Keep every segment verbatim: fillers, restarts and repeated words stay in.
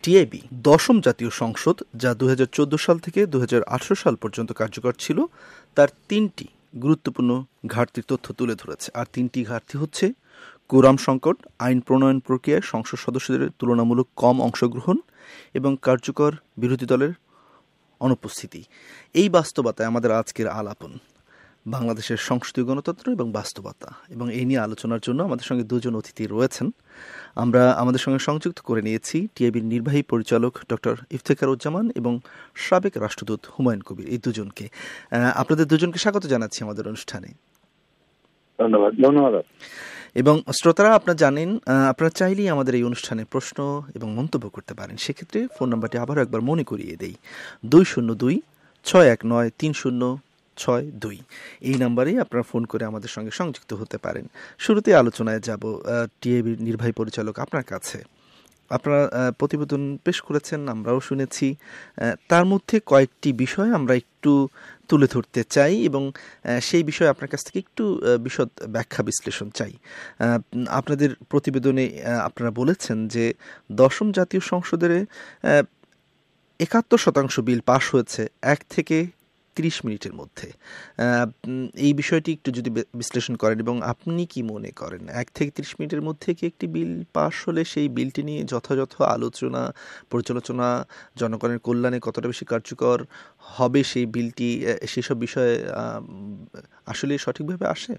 TIB দশম জাতীয় সংসদ, যা দুই হাজার চোদ্দ সাল থেকে দুই হাজার আঠারো সাল পর্যন্ত কার্যকর ছিল, তার তিনটি গুরুত্বপূর্ণ ঘাটতির তথ্য তুলে ধরেছে। আর তিনটি ঘাটতি হচ্ছে কোরাম সংকট, আইন প্রণয়ন প্রক্রিয়ায় সংসদ সদস্যদের তুলনামূলক কম অংশগ্রহণ এবং কার্যকর বিরোধী দলের অনুপস্থিতি। এই বাস্তবতায় আমাদের আজকের আলাপন বাংলাদেশের সংসদীয় গণতন্ত্র এবং বাস্তবতা, এবং এই নিয়ে আলোচনার জন্য আমাদের সঙ্গে দুজন অতিথি রয়েছেন। আমরা আমাদের সঙ্গে সংযুক্ত করে নিয়েছি টিআইবির নির্বাহী পরিচালক ডক্টর ইফতেখারুজ্জামান এবং সাবেক রাষ্ট্রদূত হুমায়ুন কবির, এই দুজনকে। আপনাদের দুজনকে স্বাগত জানাচ্ছি আমাদের অনুষ্ঠানে। ধন্যবাদ। ধন্যবাদ। এবং শ্রোতারা, আপনারা জানেন, আপনারা চাইলেই আমাদের এই অনুষ্ঠানে প্রশ্ন এবং মন্তব্য করতে পারেন। সেক্ষেত্রে ফোন নাম্বারটি আবারও একবার মনে করিয়ে দেই, দুই শূন্য দুই ছয় এক নয় তিন শূন্য ছয় দুই। এই নাম্বারেই আপনারা ফোন করে আমাদের সঙ্গে সংযুক্ত হতে পারেন। শুরুতে আলোচনায় যাব টিআইবির নির্বাহী পরিচালক আপনার কাছে। আপনারা প্রতিবেদন পেশ করেছেন, আমরাও শুনেছি। তার মধ্যে কয়েকটি বিষয় আমরা একটু তুলে ধরতে চাই এবং সেই বিষয়ে আপনার কাছ থেকে একটু বিশদ ব্যাখ্যা বিশ্লেষণ চাই। আপনাদের প্রতিবেদনে আপনারা বলেছেন যে দশম জাতীয় সংসদের একাত্তর শতাংশ বিল পাশ হয়েছে এক থেকে ত্রিশ মিনিটের মধ্যে। এই বিষয়টি একটু যদি বিশ্লেষণ করেন এবং আপনি কি মনে করেন, এক থেকে ত্রিশ মিনিটের মধ্যে কি একটি বিল পাশ হলে সেই বিলটি নিয়ে যথাযথ আলোচনা পর্যালোচনা, জনগণের কল্যাণে কতটা বেশি কার্যকর হবে সেই বিলটি, সেসব বিষয়ে আসলে সঠিকভাবে আসে?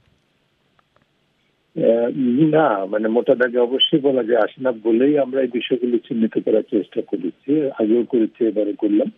না, মানে মোটা দাগে অবশ্যই বলা যায় আসে না বলেই আমরা এই বিষয়গুলি চিহ্নিত করার চেষ্টা করেছি, আগেও করেছি, এবারে করলাম।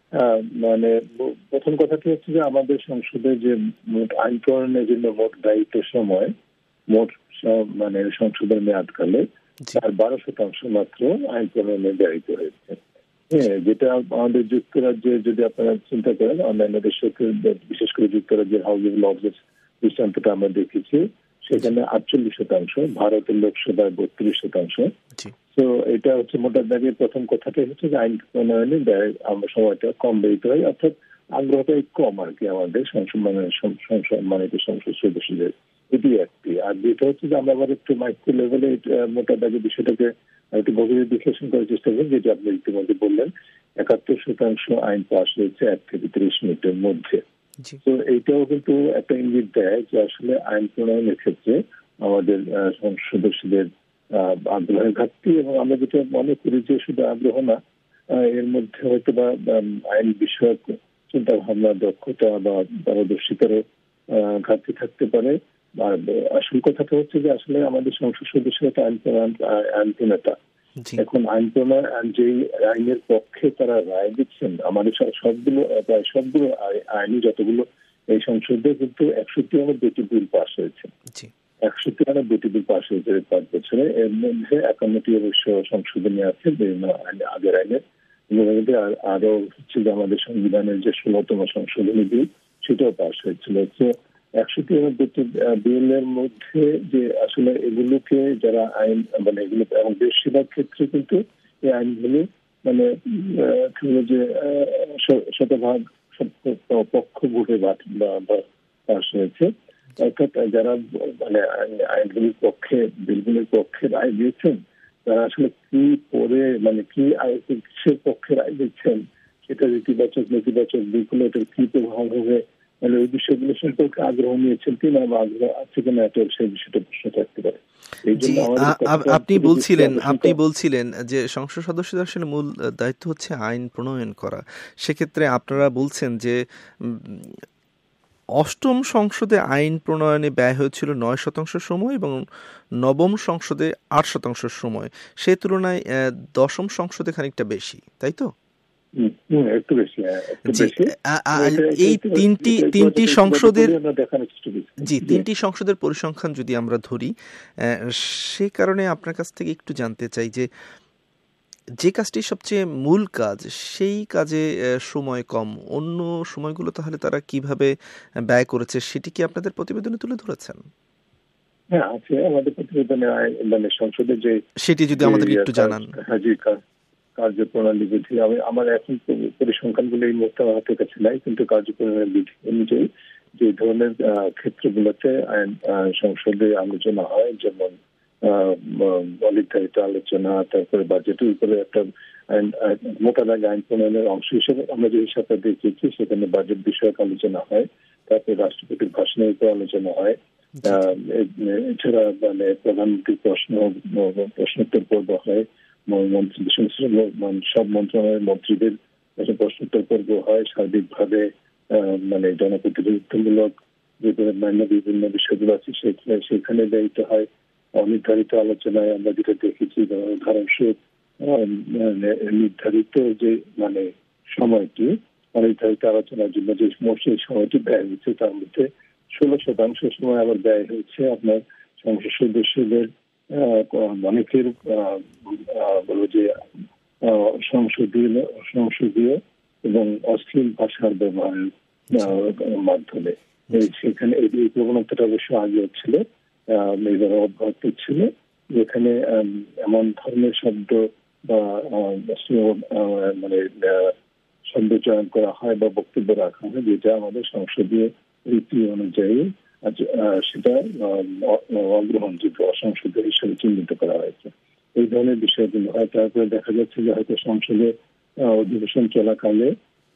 মানে প্রথম কথাটি হচ্ছে যে আমাদের সংসদে যে মোট আইন প্রণয়নের জন্য মোট দায়িত্ব সময়, মোট মানে সংসদের মেয়াদকালে তার বারো শতাংশ মাত্র আইন প্রণয়নের দায়িত্ব হয়েছে। হ্যাঁ, যেটা আমাদের যুক্তরাজ্যে যদি আপনারা চিন্তা করেন, অন্যান্য দেশের বিশেষ করে যুক্তরাজ্যের হাউস অব লর্ডস দৃষ্টান্তটা আমরা দেখেছি, সেখানে আটচল্লিশ শতাংশ, ভারতের লোকসভায় বত্রিশ শতাংশ। তো এটা হচ্ছে মোটা দাগের প্রথম কথাটাই হচ্ছে যে আইন প্রণয়নে ব্যয় আমরা সময়টা কম ব্যয়িত হয়, অর্থাৎ আগ্রহটাই কম আর কি আমাদের সংসদ মানে সংসদ মানে সংসদ সদস্যদের। এটি একটি। আর যেটা হচ্ছে যে আমরা আবার একটু মাইক্রো লেভেলে মোটা দাগে বিষয়টাকে একটু গভীর বিশ্লেষণ করার চেষ্টা করি, যেটা আপনি ইতিমধ্যে বললেন, একাত্তর শতাংশ আইন পাশ হয়েছে এক থেকে ত্রিশ মিনিটের মধ্যে। তো এইটাও কিন্তু একটা ইঙ্গিত দেয় যে আসলে আইন প্রণয়নের ক্ষেত্রে আমাদের সদস্যদের আগ্রহের ঘাটতি, এবং আমরা যেটা মনে করি যে শুধু আগ্রহ না, এর মধ্যে হয়তো বা আইন বিষয়ক চিন্তা ভাবনা, দক্ষতা বা পারদর্শিতারও ঘাটতি থাকতে পারে। আর আসল কথাটা হচ্ছে যে আসলে আমাদের সংসদ সদস্যরা আইন আইন প্রণেতা। এখন আইন প্রণয় যে আইনের পক্ষে তারা রায় দিচ্ছেন, আমাদের সবগুলো প্রায় সবগুলো আইনি যতগুলো এই সংসদে কিন্তু একশো তিরানব্বইটি বিল পাস হয়েছে। একশো তিরানব্বইটি বিল পাস হয়েছে পাঁচ বছরে। এর মধ্যে একান্নটি অবশ্য সংশোধনী আছে বিভিন্ন আগের আইনের। আরো হচ্ছে যে আমাদের সংবিধানের যে ষোলতম সংশোধনী বিল, সেটাও পাস হয়েছিল। তো একশো তিরানব্বইটি বিলের মধ্যে যে আসলে এগুলোকে যারা আইন মানে এগুলো, এবং বেশিরভাগ ক্ষেত্রে কিন্তু এই আইনগুলো মানে যে শতভাগ পক্ষ ভোটে পাস হয়েছে, অর্থাৎ যারা মানে আইনগুলির পক্ষে, বিলগুলির পক্ষে রায় দিয়েছেন, তারা আসলে কি পড়ে মানে কি কিসের পক্ষে রায় দিচ্ছেন, সেটা ইতিবাচক নেতিবাচক দিকগুলো, এটার কি প্রভাব হবে, মানে ওই বিষয়গুলো সম্পর্কে আগ্রহ নিয়েছেন কিনা বা আগ্রহ আছে কিনা, এটা সেই বিষয়টা প্রশ্ন থাকতে পারে। আপনি বলছিলেন আপনি বলছিলেন যে সংসদ সদস্যদের আসলে মূল দায়িত্ব হচ্ছে আইন প্রণয়ন করা। সেক্ষেত্রে আপনারা বলছেন যে অষ্টম সংসদে আইন প্রণয়নে ব্যয় হয়েছিল নয় শতাংশ সময় এবং নবম সংসদে আট শতাংশ সময়। সেই তুলনায় দশম সংসদে খানিকটা বেশি, তাই তো? এই তিনটি তিনটি সংসদের জি তিনটি সংসদের পরিসংখ্যান যদি আমরা ধরি, সে কারণে আপনার কাছ থেকে একটু জানতে চাই যে যে কাজটি সবচেয়ে মূল কাজ, সেই কাজে সময় কম, অন্য সময়গুলো তাহলে তারা কিভাবে ব্যয় করেছে সেটি কি আপনাদের প্রতিবেদনে তুলে ধরেছেন? হ্যাঁ, আছে আমাদের প্রতিবেদনে। মানে সংসদের যে সেটি যদি আমাদের একটু জানান। কার্যপ্রণালী বিধি, আমি আমার এখন পরিসংখ্যানগুলো এই মুহূর্তে আমার হাতের কাছে নাই, কিন্তু কার্যপ্রণালী বিধি অনুযায়ী যে ধরনের ক্ষেত্রগুলোতে আইন সংসদে আলোচনা হয়, যেমন অনির্ধারিত আলোচনা, তারপরে বাজেটের উপরে একটা মোটা দাগে আইন প্রণয়নের অংশ হিসেবে আমরা যে হিসাবটা দেখেছি সেখানে বাজেট বিষয়ক আলোচনা হয়, তারপরে রাষ্ট্রপতির ভাষণের উপর আলোচনা হয়, এছাড়া মানে প্রধানমন্ত্রীর প্রশ্ন প্রশ্নোত্তর পর্ব হয়, মন্ত্রী সব মন্ত্রণালয়ের মন্ত্রীদের প্রশ্নোত্তর পর্ব হয়, সার্বিকভাবে মানে জনপ্রতিনিধিত্বমূলক যে অন্যান্য বিভিন্ন বিষয়গুলো আছে সেখানে ব্যয়িত হয়। অনির্ধারিত আলোচনায় আমরা যেটা দেখেছি, উদাহরণস্বরূপ নির্ধারিত যে মানে সময়টি অনির্ধারিত আলোচনার জন্য যে সেই সময়টি ব্যয় হয়েছে তার মধ্যে ষোলো শতাংশ সময় আবার ব্যয় হয়েছে আপনার সংসদ সদস্যদের অনেকের বলবো যে সংসদীয় সংসদীয় এবং অশ্লীল ভাষার ব্যবহারের মাধ্যমে। সেখানে এই প্রবণতাটা অবশ্য আগেও ছিল, এবার অব্যাহত ছিল, যেখানে এমন ধরনের শব্দ বা মানে শব্দ চয়ন করা হয় বা বক্তব্য রাখা হয় যেটা আমাদের সংসদীয় রীতি অনুযায়ী সেটা অগ্রহণযোগ্য, অসংসদীয় হিসেবে চিহ্নিত করা হয়েছে। এই ধরনের বিষয়গুলো হয়। তারপরে দেখা যাচ্ছে যে হয়তো সংসদে অধিবেশন চলাকালে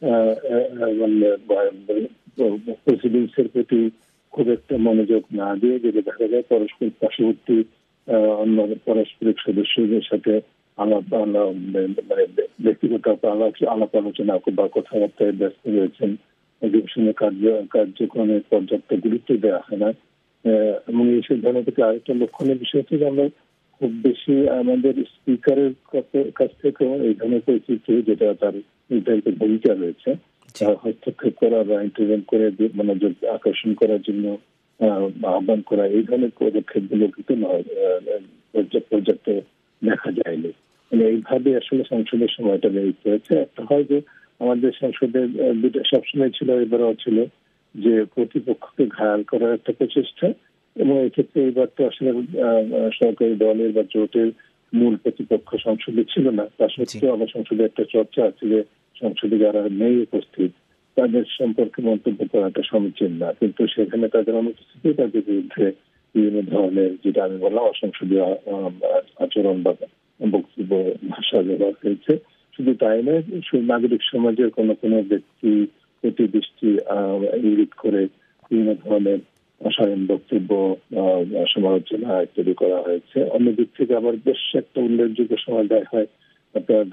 প্রেসিডেন্সির প্রতি খুব একটা মনোযোগ না দিয়ে যেটা দেখা যায় পরস্পর পার্শ্ববর্তী অন্য পারস্পরিক সদস্যদের সাথে আলাপ মানে ব্যক্তিগত আলাপ আলোচনা বা কথাবার্তায় ব্যস্ত রয়েছেন, অধিবেশনের কার্য কার্যক্রমে পর্যাপ্ত গুরুত্ব দেওয়া হয় না। এবং এই সিদ্ধান্ত থেকে আরেকটা লক্ষণীয় বিষয় হচ্ছে যে আমরা খুব বেশি আমাদের স্পিকারের কাছ থেকেও এই ধরনের পরিস্থিতি যেটা তার নির্ধারিত ভূমিকা রয়েছে হস্তক্ষেপ করা বা ইন্টারভেন্ট করে মনোযোগ আকর্ষণ করার জন্য আহ্বান করা, এই ধরনের পদক্ষেপ গুলো কিন্তু পর্যাপ্ত দেখা যায়নি। মানে এইভাবে আসলে সংসদের সময়টা ব্যয় হয়েছে। একটা হয় যে আমাদের সংসদের দুটো সবসময় ছিল, এবারও ছিল যে প্রতিপক্ষকে ঘায়াল করার একটা প্রচেষ্টা, এবং এক্ষেত্রে এবার তো আসলে সরকারি দলের বা জোটের মূল প্রতিপক্ষ সংসদে ছিল না। তার সত্ত্বেও আমার সংসদে একটা চর্চা আছে যে সংসদে যারা নেই উপস্থিত তাদের সম্পর্কে মন্তব্য করাটা সমীচীন না, কিন্তু সেখানে তাদের অনুপস্থিতি তাদের বিরুদ্ধে বিভিন্ন ধরনের যেটা আমি বললাম অসংসদীয় আচরণ বা বক্তব্য ভাষা ব্যবহার হয়েছে। শুধু তাই নয়, নাগরিক সমাজের কোনো কোনো ব্যক্তি প্রতি দৃষ্টি ইঙ্গিত করে বিভিন্ন ধরনের অসায়ন বক্তব্য সমালোচনা ইত্যাদি করা হয়েছে। অন্যদিক থেকে আবার বেশ একটা উল্লেখযোগ্য সময় দেয় হয় আপনার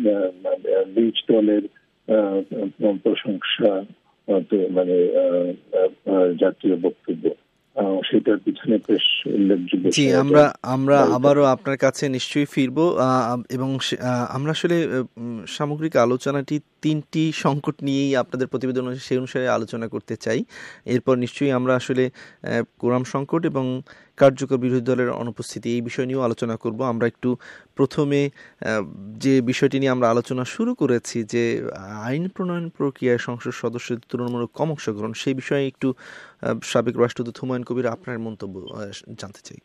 নিজ দলের প্রশংসা মানে জাতীয় বক্তব্য, সেটার পিছনে বেশ উল্লেখযোগ্য। জি, আমরা আমরা আবারও আপনার কাছে নিশ্চয়ই ফিরবো এবং আমরা আসলে সামগ্রিক আলোচনাটি তিনটি সংকট নিয়েই আপনাদের প্রতিবেদন সেই অনুসারে আলোচনা করতে চাই। এরপর নিশ্চয়ই আমরা আসলে কোরাম সংকট এবং কার্যকর বিরোধী দলের অনুপস্থিতি এই বিষয় নিয়েও আলোচনা করব। আমরা একটু প্রথমে যে বিষয়টি নিয়ে আমরা আলোচনা শুরু করেছি যে আইন প্রণয়ন প্রক্রিয়ায় সংসদ সদস্যদের তুলনামূলক কম অংশগ্রহণ, সেই বিষয়ে একটু সাবেক রাষ্ট্রদূত হুমায়ুন কবির আপনার মন্তব্য জানতে চাই।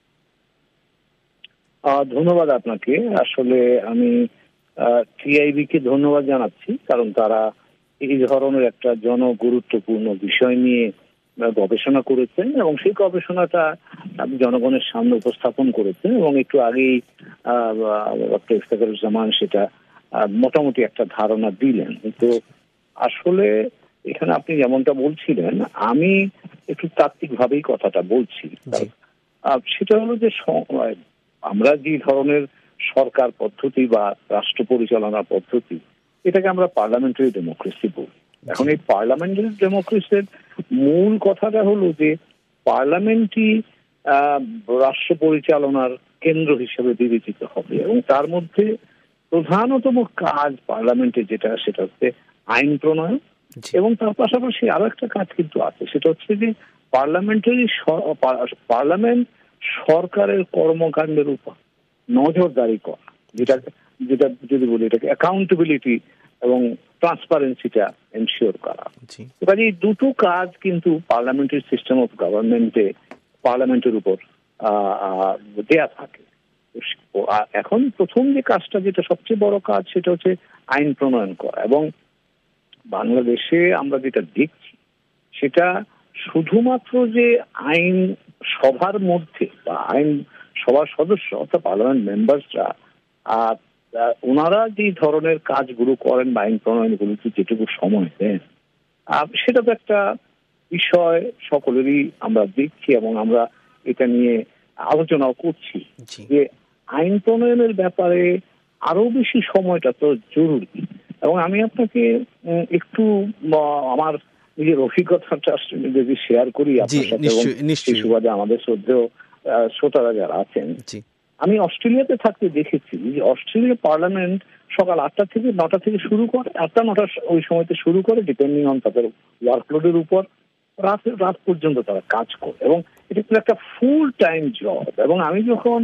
ধন্যবাদ আপনাকে। আসলে আমি টিআইবি কে ধন্যবাদ জানাচ্ছি, কারণ তারা এই ধরনের একটা জনগুরুত্বপূর্ণ বিষয় নিয়ে গবেষণা করেছেন এবং সেই গবেষণাটা জনগণের সামনে উপস্থাপন করেছেন এবং একটু আগেই ডক্টর ইফতেখারুজ্জামান সেটা মোটামুটি একটা ধারণা দিলেন। তো আসলে এখানে আপনি যেমনটা বলছিলেন, আমি একটু তাত্ত্বিক ভাবেই কথাটা বলছি। সেটা হলো যে আমরা যে ধরনের সরকার পদ্ধতি বা রাষ্ট্র পরিচালনা পদ্ধতি, এটাকে আমরা পার্লামেন্টারি ডেমোক্রেসি বলি। এখন এই পার্লামেন্টারি ডেমোক্রেসির মূল কথাটা হলো যে পার্লামেন্টই রাষ্ট্র পরিচালনার কেন্দ্র হিসেবে বিবেচিত হবে এবং তার মধ্যে প্রধানতম কাজ পার্লামেন্টের যেটা সেটা হচ্ছে আইন প্রণয়ন, এবং তার পাশাপাশি আরো একটা কাজ কিন্তু আছে, সেটা হচ্ছে যে পার্লামেন্টারি পার্লামেন্ট সরকারের কর্মকাণ্ডের উপর নজরদারি করা, যেটা যেটা যদি বলি এটাকে অ্যাকাউন্টেবিলিটি এবং ট্রান্সপারেন্সিটা এনশিওর করা। এবার এই দুটো কাজ কিন্তু পার্লামেন্টারি সিস্টেম অফ গভর্নমেন্টে পার্লামেন্টের উপর দেয়া থাকে। এখন প্রথম যে কাজটা, যেটা সবচেয়ে বড় কাজ, সেটা হচ্ছে আইন প্রণয়ন করা। এবং বাংলাদেশে আমরা যেটা দেখছি সেটা শুধুমাত্র যে আইন সভার মধ্যে বা আইন সভার সদস্য অর্থাৎ পার্লামেন্ট মেম্বার্সরা ওনারা যে ধরনের কাজগুলো করেন বা আইন প্রণয়নগুলোতে যেটুকু সময় দেন, সেটা তো একটা বিষয় সকলেরই আমরা দেখছি এবং আমরা এটা নিয়ে আলোচনাও করছি যে আইন প্রণয়নের ব্যাপারে আরো বেশি সময়টা তো জরুরি। এবং আমি আপনাকে একটু আমার নিজের অভিজ্ঞতাটা যদি শেয়ার করি আপনার সাথে, এবং সেই সুবাদে আমাদের শ্রদ্ধেয় শ্রোতারা যারা আছেন, আমি অস্ট্রেলিয়াতে থাকতে দেখেছি যে অস্ট্রেলিয়া পার্লামেন্ট সকাল আটটা থেকে নটা থেকে শুরু করে, আটটা নটা ওই সময়তে শুরু করে, ডিপেন্ডিং অন তাদের ওয়ার্কলোডের উপর, রাত রাত পর্যন্ত তারা কাজ করে এবং এটা কিন্তু একটা ফুল টাইম জব। এবং আমি যখন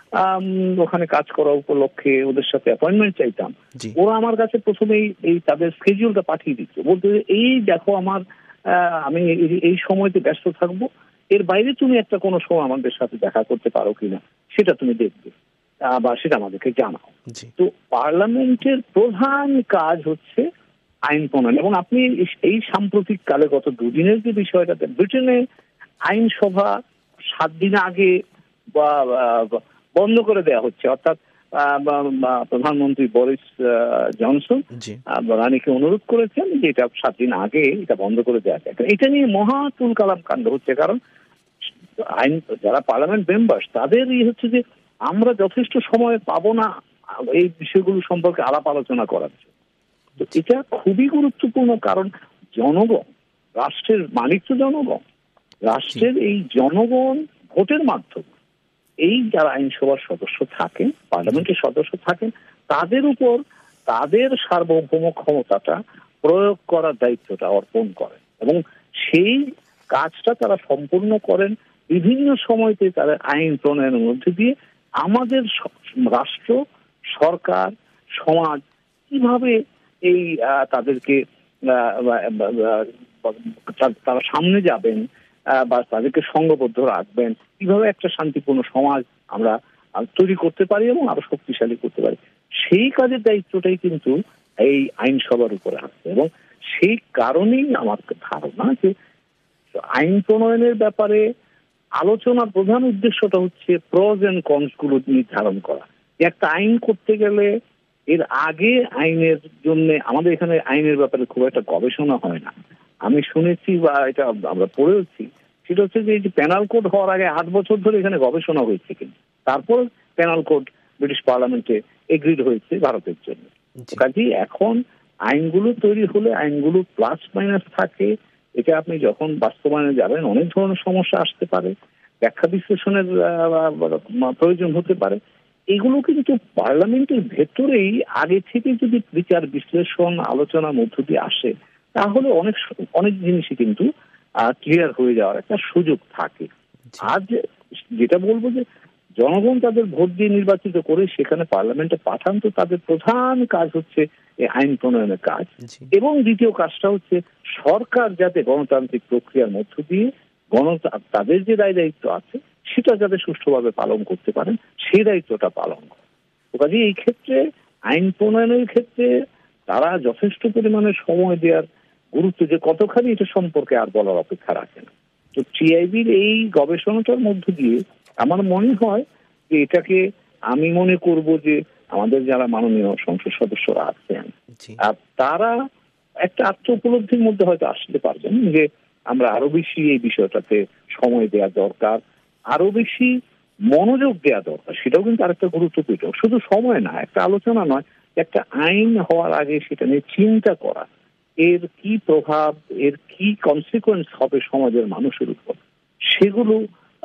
ওখানে কাজ করা উপলক্ষে ওদের সাথে অ্যাপয়েন্টমেন্ট চাইতাম, ওরা আমার কাছে প্রথমেই এই তাদের স্কেডিউলটা পাঠিয়ে দিচ্ছে, বলতে এই দেখো আমার আমি এই সময়তে ব্যস্ত থাকবো, এর বাইরে তুমি একটা কোনো সময় আমাদের সাথে দেখা করতে পারো কিনা সেটা তুমি দেখবে বা সেটা আমাদেরকে জানাও। তো পার্লামেন্টের প্রধান কাজ হচ্ছে আইন প্রণয়ন। এবং আপনি এই সাম্প্রতিক কালে গত দুদিনের যে বিষয়টাতে, ব্রিটেনে আইনসভা সাত দিন আগে বা বন্ধ করে দেওয়া হচ্ছে, অর্থাৎ প্রধানমন্ত্রী বরিস জনসন রানীকে অনুরোধ করেছেন যে এটা সাত দিন আগে এটা বন্ধ করে দেওয়া যায়। এটা নিয়ে মহা তুলকালাম কাণ্ড হচ্ছে, কারণ আইন যারা পার্লামেন্ট মেম্বার তাদের ই হচ্ছে যে আমরা যথেষ্ট সময় পাবো না এই বিষয়গুলো সম্পর্কে আলাপ আলোচনা করার জন্য। তো এটা খুবই গুরুত্বপূর্ণ, কারণ জনগণ, রাষ্ট্রের মালিক তো জনগণ, রাষ্ট্রের এই জনগণ ভোটের মাধ্যমে এই যারা আইনসভার সদস্য থাকেন, পার্লামেন্টের সদস্য থাকেন, তাদের উপর তাদের সার্বভৌম ক্ষমতাটা প্রয়োগ করার দায়িত্বটা অর্পণ করেন এবং সেই কাজটা তারা সম্পূর্ণ করেন বিভিন্ন সময়তে তারা আইন প্রণয়নের মধ্যে দিয়ে আমাদের রাষ্ট্র, সরকার, সমাজ কিভাবে এই তাদেরকে তারা সামনে যাবেন বা তাদেরকে সংঘবদ্ধ রাখবেন, কিভাবে একটা শান্তিপূর্ণ সমাজ আমরা তৈরি করতে পারি এবং আরো শক্তিশালী করতে পারি, সেই কাজের দায়িত্বটাই কিন্তু এই আইনসভার উপরে আছে। এবং সেই কারণেই আমার ধারণা যে আইন প্রণয়নের ব্যাপারে আলোচনার প্রধান উদ্দেশ্যটা হচ্ছে প্রজ এন্ড কনস গুলো নির্ধারণ করা। একটা আইন করতে গেলে এর আগে আইনের জন্য আমাদের এখানে আইনের ব্যাপারে খুব একটা গবেষণা হয় না। আমি শুনেছি বা এটা আমরা পড়েছি, সেটা হচ্ছে যে প্যানাল কোড হওয়ার আগে আট বছর ধরে এখানে গবেষণা হয়েছে, কিন্তু তারপর প্যানাল কোড ব্রিটিশ পার্লামেন্টে এগ্রিড হয়েছে ভারতের জন্য। কাজেই এখন আইনগুলো তৈরি হলে আইনগুলো প্লাস মাইনাস থাকে, এটা আপনি যখন বাস্তবায়নে যাবেন অনেক ধরনের সমস্যা আসতে পারে, ব্যাখ্যা বিশ্লেষণের প্রয়োজন হতে পারে। এগুলো কিন্তু পার্লামেন্টের ভেতরেই আগে থেকে যদি বিচার বিশ্লেষণ আলোচনার মধ্য দিয়ে আসে, তাহলে অনেক অনেক জিনিসই কিন্তু ক্লিয়ার হয়ে যাওয়ার একটা সুযোগ থাকে। আজ যেটা বলবো যে জনগণ তাদের ভোট দিয়ে নির্বাচিত করে সেখানে পার্লামেন্টে পাঠান, তো তাদের প্রধান কাজ হচ্ছে এই আইন প্রণয়নের কাজ। এবং দ্বিতীয় কাজটা হচ্ছে সরকার যাতে গণতান্ত্রিক প্রক্রিয়ার মধ্য দিয়ে গণ তাদের যে দায় দায়িত্ব আছে সেটা যাতে সুষ্ঠুভাবে পালন করতে পারেন, সেই দায়িত্বটা পালন করে। তো কাজে এই ক্ষেত্রে আইন প্রণয়নের ক্ষেত্রে তারা যথেষ্ট পরিমাণে সময় দেওয়ার গুরুত্ব যে কতখানি এটা সম্পর্কে আর বলার অপেক্ষা রাখে না। তো টিআইবির এই গবেষণাটার মধ্য দিয়ে আমার মনে হয় যে এটাকে আমি মনে করব যে আমাদের যারা মাননীয় সংসদ সদস্যরা আছেন তারা একটা আত্ম উপলব্ধির মধ্যে হয়তো আসতে পারবেন যে আমরা আরো বেশি এই বিষয়টাতে সময় দেওয়া দরকার, আরো বেশি মনোযোগ দেওয়া দরকার। সেটাও কিন্তু আরেকটা গুরুত্বপূর্ণ, শুধু সময় না, একটা আলোচনা নয়, একটা আইন হওয়ার আগে সেটা নিয়ে চিন্তা করা, এর কি প্রভাব, এর কি কনসিকুয়েন্স হবে সমাজের মানুষের উপর, সেগুলো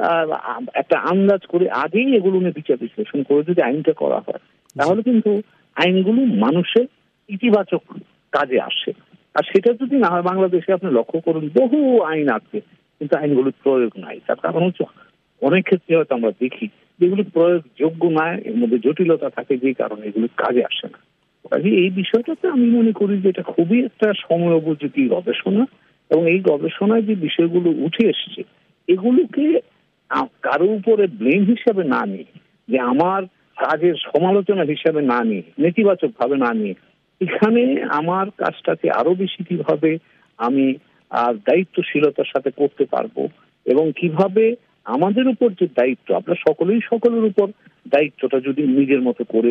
একটা আন্দাজ করে আগেই এগুলো নিয়ে বিচার বিশ্লেষণ করে যদি আইনটা করা হয়, তাহলে কিন্তু আইনগুলো মানুষের ইতিবাচক কাজে আসে। আর সেটা যদি না হয়, বাংলাদেশে আপনি লক্ষ্য করুন বহু আইন আছে কিন্তু আইনগুলোর প্রয়োগ নাই। তার কারণ হচ্ছে অনেক ক্ষেত্রে হয়তো আমরা দেখি যেগুলি প্রয়োগযোগ্য নয়, এর মধ্যে জটিলতা থাকে, যে কারণে এগুলি কাজে আসে না। কাজে এই বিষয়টাতে আমি মনে করি যে এটা খুবই একটা সময় উপযোগী গবেষণা, এবং এই গবেষণায় যে বিষয়গুলো উঠে এসছে এগুলোকে কারো উপরে ব্লেম হিসাবে না নিয়ে, যে আমার কাজের সমালোচনা হিসাবে না নিয়ে, নেতিবাচক ভাবে না নিয়ে, এখানে আমার কাজটাকে আরো বেশি কিভাবে আমি দায়িত্বশীলতার সাথে করতে পারবো এবং কিভাবে আমাদের উপর যে দায়িত্ব, আমরা সকলেই সকলের উপর দায়িত্বটা যদি নিজের মতো করে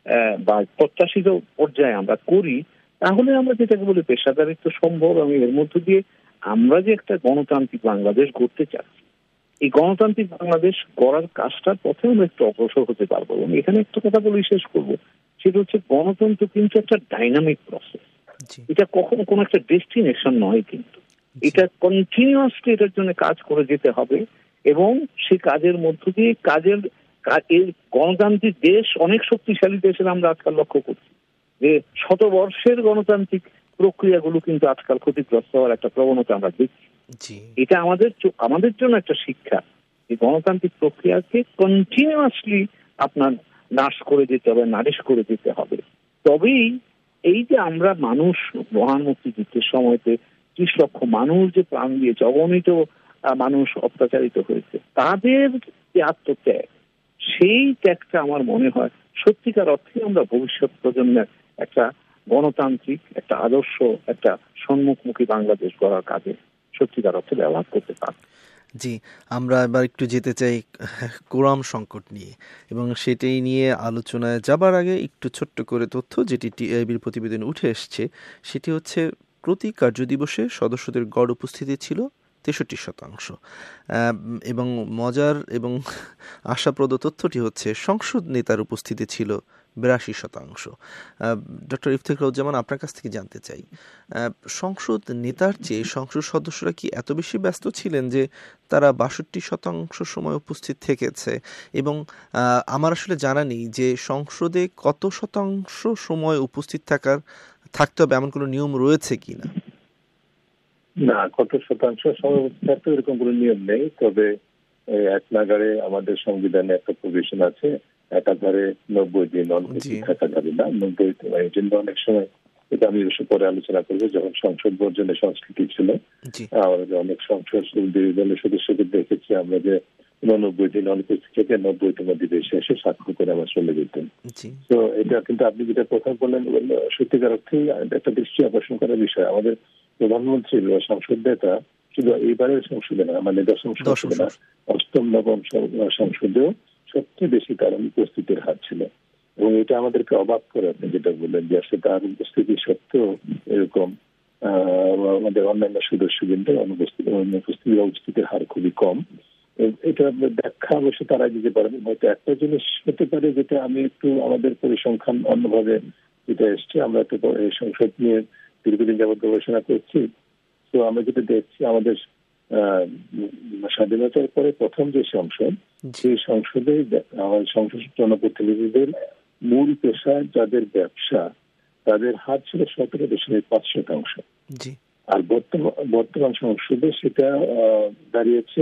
বা প্রত্যাশিত পর্যায়ে আমরা করি, তাহলে আমরা যেটাকে বলি পেশাদারিত্ব সম্ভব, এবং এর মধ্য দিয়ে আমরা যে একটা গণতান্ত্রিক বাংলাদেশ গড়তে চাচ্ছি, এই গণতান্ত্রিক বাংলাদেশ গড়ার কাজটার পথে আমরা একটু অগ্রসর হতে পারবো। এবং এখানে একটা কথা বলে শেষ করবো, সেটা হচ্ছে গণতন্ত্র কিন্তু একটা ডাইনামিক প্রসেস। এটা কখনো কোনো একটা ডেস্টিনেশন নয়, কিন্তু এটা কন্টিনিউয়াসলি এটার জন্য কাজ করে যেতে হবে। এবং সেই কাজের মধ্য দিয়ে কাজের এই গণতান্ত্রিক দেশ, অনেক শক্তিশালী দেশের আমরা আজকাল লক্ষ্য করছি যে শতবর্ষের গণতান্ত্রিক প্রক্রিয়াগুলো কিন্তু আজকাল ক্ষতিগ্রস্ত হওয়ার একটা প্রবণতা আমরা দেখছি। এটা আমাদের আমাদের জন্য একটা শিক্ষা, এই গণতান্ত্রিক প্রক্রিয়াকে কন্টিনিউয়াসলি আপনার নাশ করে যেতে হবে, নারিশ করে যেতে হবে। তবেই এই যে আমরা মানুষ মহান মুক্তিযুদ্ধের সময়তে ত্রিশ লক্ষ মানুষ যে প্রাণ দিয়েছে, অগণিত মানুষ অত্যাচারিত হয়েছে, তাদের যে আত্মত্যাগ, সেই ত্যাগটা আমার মনে হয় সত্যিকার অর্থে আমরা ভবিষ্যৎ প্রজন্মের একটা গণতান্ত্রিক, একটা আদর্শ, একটা সম্মুখমুখী বাংলাদেশ গড়ার কাজে সত্যিকার অর্থে ব্যবহার করতে পারি। জি, আমরা এবার একটু যেতে চাই কোরাম সংকট নিয়ে, এবং সেটাই নিয়ে আলোচনায় যাবার আগে একটু ছোট্ট করে তথ্য যেটি টিআইবির প্রতিবেদনে উঠে এসছে, সেটি হচ্ছে প্রতি কার্যদিবসে সদস্যদের গড় উপস্থিতি ছিল তেষট্টি শতাংশ। এবং মজার এবং আশাপ্রদ তথ্যটি হচ্ছে সংসদ নেতার উপস্থিতি ছিল বিরাশি শতাংশ। ডক্টর ইফতেখারুজ্জামান, আপনার কাছ থেকে জানতে চাই, সংসদ নেতার চেয়ে সংসদ সদস্যরা কি এত বেশি ব্যস্ত ছিলেন যে তারা বাষট্টি শতাংশ সময় উপস্থিত থেকেছে? এবং আমার আসলে জানা নেই যে সংসদে কত শতাংশ সময় উপস্থিত থাকার থাকতে হবে এমন কোনো নিয়ম রয়েছে কিনা। না, কত শতাংশ সময় থাকতে এরকম কোনো নিয়ম নেই। তবে এক নাগারে আমাদের সংবিধানে একটা প্রভিশন আছে, একাধারে নব্বই দিন অনুপস্থিত থাকা যাবে না। নব্বই এই জন্য অনেক সময়, এটা আমি অবশ্য পরে আলোচনা করবো, যখন সংসদ বর্জনের সংস্কৃতি ছিল, আমরা অনেক সংসদ দলের সদস্যদের দেখেছি আমরা যে উননব্বই দিন অনুপস্থিত থেকে নব্বইতম দিবসে এসে স্বাক্ষর করে আমরা চলে যেতেন। তো এটা কিন্তু আপনি যেটা কথা বললেন, সত্যিকার অর্থেই একটা দৃষ্টি আকর্ষণ করার বিষয়। আমাদের প্রধানমন্ত্রী বা সংসদ নেতা শুধু এইবারের সংসদে না, মানে দশম সংসদে না, অষ্টম নবম সংসদেও সবচেয়ে বেশি তার উপস্থিতির হার ছিল। এবং এটা আমাদেরকে অবাক করে, আপনি যেটা বললেন যে আসলে তার উপস্থিতি সত্ত্বেও এরকম আমাদের অন্যান্য সদস্যবৃন্দ অনুপস্থিত অনুপস্থিতি উপস্থিতির হার খুবই কম। এটা ব্যাখ্যা অবশ্য তারা দিতে পারবেন। হয়তো একটা জিনিস হতে পারে, যেটা আমি একটু আমাদের পরিসংখ্যান অন্যভাবে যেটা এসছে, আমরা তো এই সংসদ নিয়ে দীর্ঘদিন যাবত গবেষণা করছি। তো আমরা যেটা দেখছি, আমাদের আহ স্বাধীনতার পরে প্রথম যে সংসদ, সেই সংসদে আমাদের সংসদ জনপ্রতিনিধিদের মূল পেশা যাদের ব্যবসা, তাদের হার ছিল সতেরো দশমিক পাঁচ শতাংশ। আর বর্তমান বর্তমান সংসদে সেটা দাঁড়িয়েছে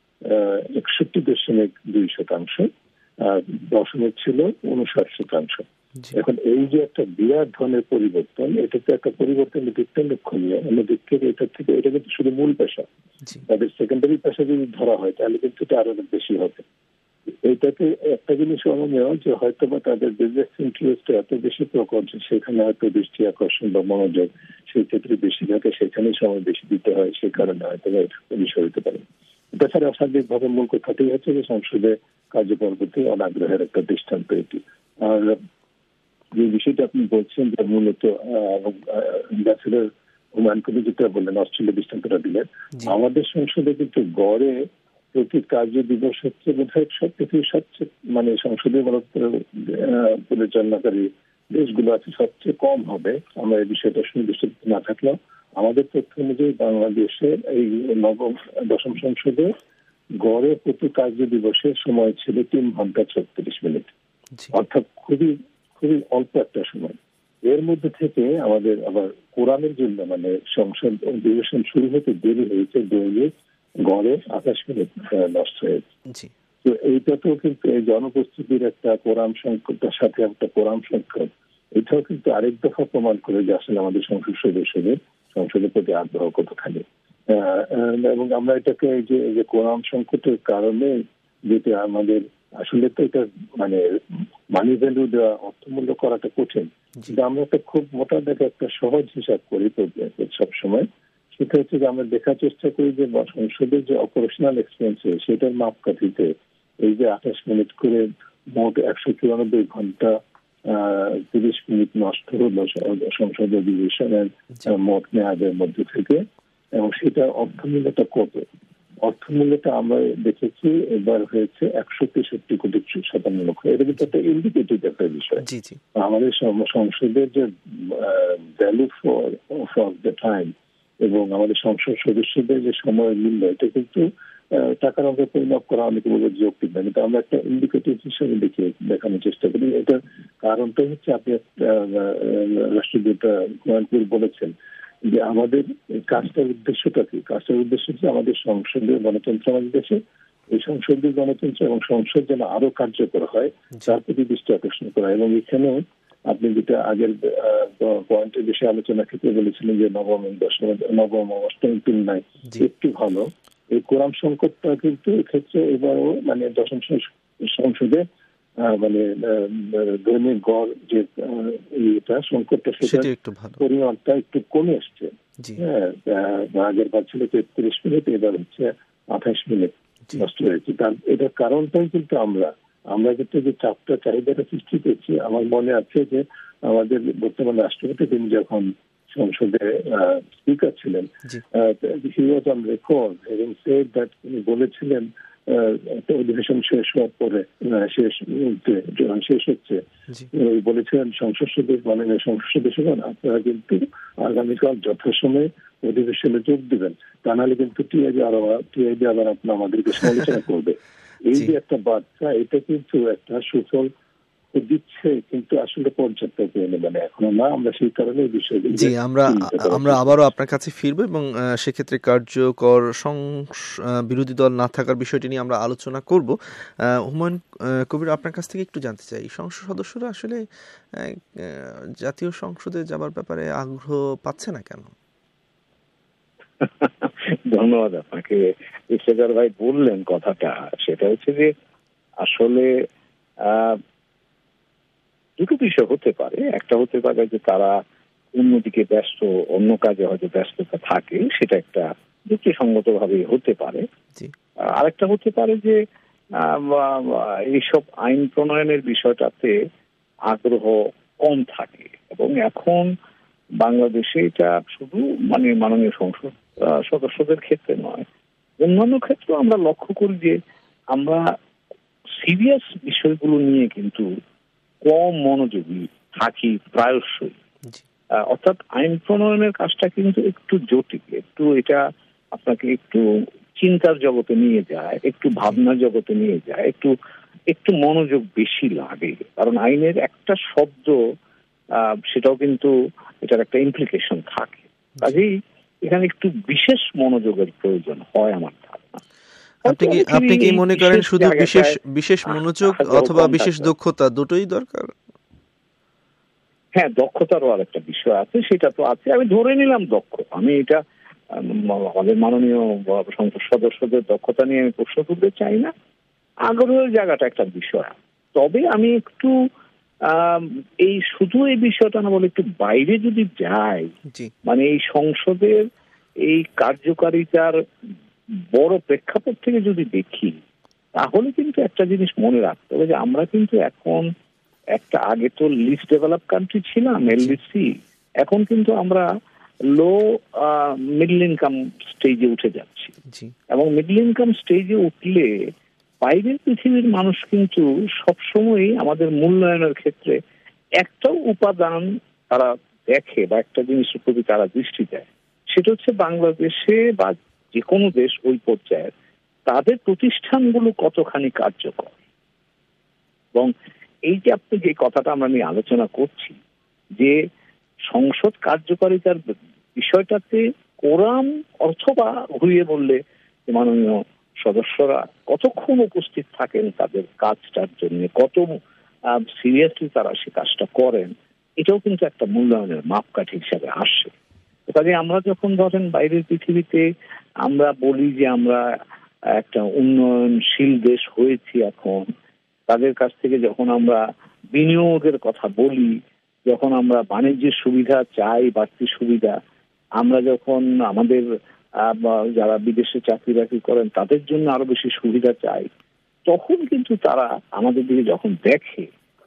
একষট্টি দশমিক দুই শতাংশ, আর দশমিক ছিল উনষাট শতাংশ। এখন এই যে একটা বিরাট ধরনের পরিবর্তন, এটা তো একটা পরিবর্তনের দিকটা লক্ষণীয়। অন্যদিক থেকে এটা থেকে এটা কিন্তু শুধু মূল পেশা, তাদের সেকেন্ডারি পেশা যদি ধরা হয় তাহলে কিন্তু এটা আরো বেশি হবে। এইটাকে একটা জিনিস অনুমেয় যে হয়তো বা তাদের বিজনেস ইন্টারেস্ট এত বেশি প্রকট, সেখানে হয়তো দৃষ্টি আকর্ষণ বা মনোযোগ সেই ক্ষেত্রে বেশি থাকে, সেখানেই সময় বেশি দিতে হয়, সেই কারণে হয়তো বা এটা বিষয় হতে পারে। তাছাড়া সার্বিকভাবে মূল কথাটাই হচ্ছে যে সংসদে কার্যকর প্রতি অনাগ্রহের একটা দৃষ্টান্ত এটি। আর যে বিষয়টা আপনি বলছেন যে মূলত অ্যাম্বাসেডর হুমায়ুন কবির যেটা বললেন, অস্ট্রেলিয়া দৃষ্টান্তটা দিলেন, আমাদের সংসদে কিন্তু গড়ে প্রতি কার্য দিবস হচ্ছে বোধহয় সব পৃথিবীর সবচেয়ে, মানে সংসদীয় পরিচালনাকারী দেশগুলো আছে সবচেয়ে কম হবে। আমরা এই বিষয়টা সুনির্দিষ্ট না থাকলেও আমাদের তথ্য অনুযায়ী বাংলাদেশের এই নবম দশম সংসদে গড়ে প্রতি কার্য দিবসের সময় ছিল তিন ঘন্টা ছত্রিশ মিনিট, অর্থাৎ খুবই খুবই অল্প একটা সময়। এর মধ্যে থেকে আমাদের আবার কোরআনের জন্য মানে সংসদ অধিবেশন শুরু হতে দেরি হয়েছে, দৈনিক গড়ে আঠাশ মিনিট নষ্ট হয়েছে। তো এইটাতেও কিন্তু এই জনপ্রস্তুতির একটা কোরআন সংকটের সাথে একটা কোরআন সংকট, এটাও কিন্তু আরেক দফা প্রমাণ করে যে আসলে আমাদের সংসদ সদস্যদের সংসদের প্রতি আগ্রহ কতখানি। এবং আমরা এটাকে এই যে যে কোরআন সংকটের কারণে যেটা আমাদের আসলে তো এটা মানে মানি ভ্যালু দেওয়া, অর্থমূল্য করাটা কঠিন, কিন্তু আমরা একটা খুব মোটা দেখে একটা সহজ হিসাব করি সবসময়। সেটা হচ্ছে যে আমরা দেখার চেষ্টা করি যে সংসদের যে অপারেশনাল এক্সপেন্সেস সেটার মাপকাঠিতে এই যে আঠাশ মিনিট করে মোট একশো চুরানব্বই ঘন্টা তিরিশ মিনিট নষ্ট হলো সংসদ অধিবেশনের মত মেয়াদের মধ্যে থেকে, এবং সেটা অর্থমূল্যটা কত? অর্থমূল্যটা আমরা দেখেছি এবার হয়েছে একশো তেষট্টি কোটি সাতান্ন লক্ষ। এটা কিন্তু একটা ইন্ডিকেটিভ একটা বিষয়। আমাদের সংসদের যে value for for the time এবং আমাদের সংসদ সদস্যদের যে সময়ের মূল্য, এটা কিন্তু টাকার অঙ্কে পরিমাপ করা অনেকে বলে যৌক্তিক না, কিন্তু আমরা একটা ইন্ডিকেটিভ হিসেবে দেখে দেখানোর চেষ্টা করি। এটার কারণটা হচ্ছে আপনি রাষ্ট্রদূত গোয়ালপুর বলেছেন যে আমাদের কাজটার উদ্দেশ্যটা কি? কাজটার উদ্দেশ্য হচ্ছে আমাদের সংসদীয় গণতন্ত্র আমাদের দেশে, এই সংসদীয় গণতন্ত্র এবং সংসদ যেন আরো কার্যকর হয় তার প্রতি দৃষ্টি আকর্ষণ করা। এবং এখানে আপনি যেটা আগের পয়েন্টের বিষয়ে আলোচনা ক্ষেত্রে বলেছিলেন যে নবম দশম নবম অষ্টম তুলনায় একটু ভালো, এই কোরাম সংকটটা কিন্তু এক্ষেত্রে এবারও মানে দশম সংসদে মানে দৈনিক গড় যে এটা সংকটটা সেটা পরিমাণটা একটু কমে আসছে। হ্যাঁ, আগের বার ছিল তেত্রিশ মিনিট, এবার হচ্ছে আঠাশ মিনিট নষ্ট হয়েছে। তার এটার কারণটাই কিন্তু আমরা আমরা কিন্তু যে চাপটা চাহিদাটা সৃষ্টি করছি। আমার মনে আছে যে আমাদের বর্তমান রাষ্ট্রপতি তিনি যখন সংসদে স্পিকার ছিলেন, he was on record having said that তিনি বলেছিলেন অধিবেশন শেষ হওয়ার পরে শেষ যখন শেষ হচ্ছে বলেছিলেন সংসদ সদস্য মাননীয় সংসদ সদস্যগণ আপনারা কিন্তু আগামীকাল যথাসময়ে অধিবেশনে যোগ দিবেন, তা নাহলে কিন্তু টিআইবি আরো টিআইবি আবার আপনার আমাদেরকে সমালোচনা করবে। এই যে একটা বার্তা, এটা কিন্তু একটা সুফল দিচ্ছে, কিন্তু আসলে পর্যাপ্ত পরিমাণে এখনো না। আমরা সেই কারণে এই বিষয়গুলো জি আমরা আমরা আবারও আপনার কাছে ফিরবো এবং সেক্ষেত্রে কার্যকর বিরোধী দল না থাকার বিষয়টি নিয়ে আমরা আলোচনা করব। হুমায়ুন কবির, আপনার কাছ থেকে একটু জানতে চাই, সংসদ সদস্যরা আসলে জাতীয় সংসদে যাবার ব্যাপারে আগ্রহ পাচ্ছে না কেন? ধন্যবাদ আপনাকে। ইফতেখার ভাই বললেন কথাটা, সেটা হচ্ছে যে আসলে আহ দুটো বিষয় হতে পারে। একটা হতে পারে যে তারা অন্যদিকে ব্যস্ত, অন্য কাজে হয়তো ব্যস্ততা থাকে, সেটা একটা যুক্তিসঙ্গত ভাবে হতে পারে। আরেকটা হতে পারে যে এইসব আইন প্রণয়নের বিষয়টাতে আগ্রহ কম থাকে। এবং এখন বাংলাদেশে এটা শুধু মানে মাননীয় সংসদ সদস্যদের ক্ষেত্রে নয়, অন্যান্য ক্ষেত্রে আমরা লক্ষ্য করি যে আমরা সিরিয়াস বিষয়গুলো নিয়ে কিন্তু কম মনোযোগী থাকি প্রায়শই। অর্থাৎ আইন প্রণয়নের কাজটা কিন্তু একটু জটিল, একটু এটা আপনাকে একটু চিন্তার জগতে নিয়ে যায়, একটু ভাবনার জগতে নিয়ে যায়, একটু একটু মনোযোগ বেশি লাগে। কারণ আইনের একটা শব্দ সেটাও কিন্তু এটার একটা ইমপ্লিকেশন থাকে, কাজেই এখানে একটু বিশেষ মনোযোগের প্রয়োজন হয় আমার ধারণা। আপনি কি আপনি কি মনে করেন শুধু বিশেষ বিশেষ মনোযোগ অথবা বিশেষ দক্ষতা দুটোই দরকার? হ্যাঁ, দক্ষতারও আর একটা বিষয় আছে, সেটা তো আছে। আমি ধরে নিলাম দক্ষ, আমি এটা আমাদের মাননীয় সংসদ সদস্যদের দক্ষতা নিয়ে আমি প্রশ্ন তুলতে চাই না, আগ্রহের জায়গাটা একটা বিষয়। তবে আমি একটু এই শুধু এই বিষয়টা না বলে একটু বাইরে যদি যাই, মানে এই সংসদের এই কার্যকারিতার বড় প্রেক্ষাপট থেকে যদি দেখি, তাহলে কিন্তু একটা জিনিস মনে রাখতে হবে যে আমরা কিন্তু এখন একটা আগে তো লিস্ট ডেভেলপ কান্ট্রি ছিলাম, এলডিসি, এখন কিন্তু আমরা লো মিডল ইনকাম স্টেজে উঠে যাচ্ছি। এবং মিডল ইনকাম স্টেজে উঠলে বাইরের পৃথিবীর মানুষ কিন্তু সবসময়ই আমাদের মূল্যায়নের ক্ষেত্রে একটাও উপাদান তারা দেখে বা একটা জিনিসের প্রতি তারা দৃষ্টি দেয়, সেটা হচ্ছে বাংলাদেশে বা যে কোনো দেশ ওই পর্যায়ের তাদের প্রতিষ্ঠানগুলো কতখানি কার্যকর। এবং এই যে আপনি যে কথাটা আমরা নিয়ে আলোচনা করছি যে সংসদ কার্যকারিতার বিষয়টাতে কোরাম অথবা ঘুরিয়ে বললে মাননীয় সদস্যরা কতক্ষণ উপস্থিত থাকেন তাদের কাজটার জন্য, কত সিরিয়াসলি তারা সে কাজটা করেন, এটাও কিন্তু একটা মূল্যায়নের মাপকাঠি হিসাবে আসে। কাজে আমরা যখন ধরেন বাইরের পৃথিবীতে আমরা বলি যে আমরা একটা উন্নয়নশীল দেশ হয়েছি, এখন তাদের কাছ থেকে যখন আমরা বিনিয়োগের কথা বলি, যখন আমরা বাণিজ্যের সুবিধা চাই, বাড়তি সুবিধা, আমরা যখন আমাদের যারা বিদেশে চাকরি বাকরি করেন তাদের জন্য আরো বেশি সুবিধা চাই, তখন কিন্তু তারা আমাদের দিকে যখন দেখে